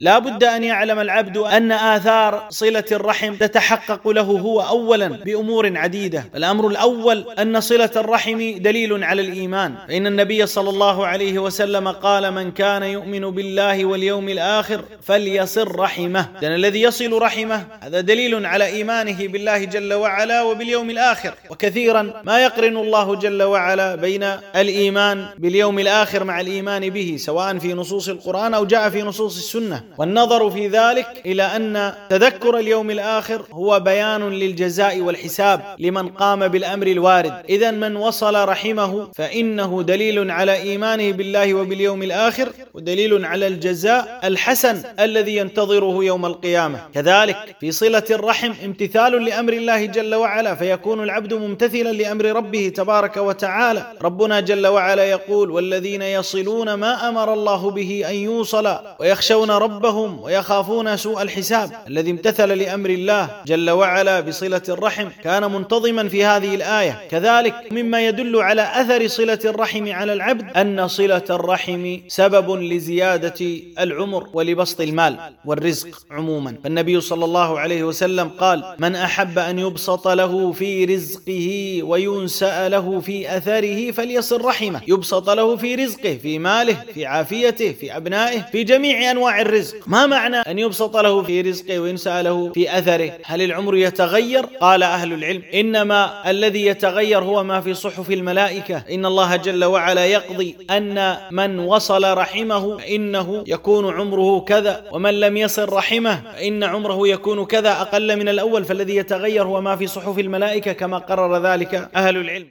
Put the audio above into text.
لا بد أن يعلم العبد أن آثار صلة الرحم تتحقق له هو أولا بأمور عديدة. الأمر الأول أن صلة الرحم دليل على الإيمان، فإن النبي صلى الله عليه وسلم قال: من كان يؤمن بالله واليوم الآخر فليصل رحمه. لأن الذي يصل رحمه هذا دليل على إيمانه بالله جل وعلا وباليوم الآخر. وكثيرا ما يقرن الله جل وعلا بين الإيمان باليوم الآخر مع الإيمان به، سواء في نصوص القرآن أو جاء في نصوص السنة، والنظر في ذلك إلى أن تذكر اليوم الآخر هو بيان للجزاء والحساب لمن قام بالأمر الوارد. إذن من وصل رحمه فإنه دليل على إيمانه بالله وباليوم الآخر، ودليل على الجزاء الحسن الذي ينتظره يوم القيامة. كذلك في صلة الرحم امتثال لأمر الله جل وعلا، فيكون العبد ممتثلا لأمر ربه تبارك وتعالى. ربنا جل وعلا يقول: والذين يصلون ما أمر الله به أن يوصل ويخشون ربهم ويخافون سوء الحساب. الذي امتثل لأمر الله جل وعلا بصلة الرحم كان منتظما في هذه الآية. كذلك مما يدل على أثر صلة الرحم على العبد أن صلة الرحم سبب لزيادة العمر ولبسط المال والرزق عموما. فالنبي صلى الله عليه وسلم قال: من أحب أن يبسط له في رزقه وينسأ له في أثره فليصل رحمه. يبسط له في رزقه، في ماله، في عافيته، في أبنائه، في جميع أنواع الرزق. ما معنى أن يبسط له في رزقه وينسأ له في أثره؟ هل العمر يتغير؟ قال أهل العلم: إنما الذي يتغير هو ما في صحف الملائكة. إن الله جل وعلا يقضي أن من وصل رحمه فإنه يكون عمره كذا، ومن لم يصل رحمه فإن عمره يكون كذا أقل من الأول. فالذي يتغير هو ما في صحف الملائكة كما قرر ذلك أهل العلم.